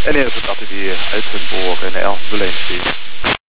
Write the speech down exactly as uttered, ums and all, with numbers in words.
En eerst het atelier uit Den Boog in de Elfenbeleen Street.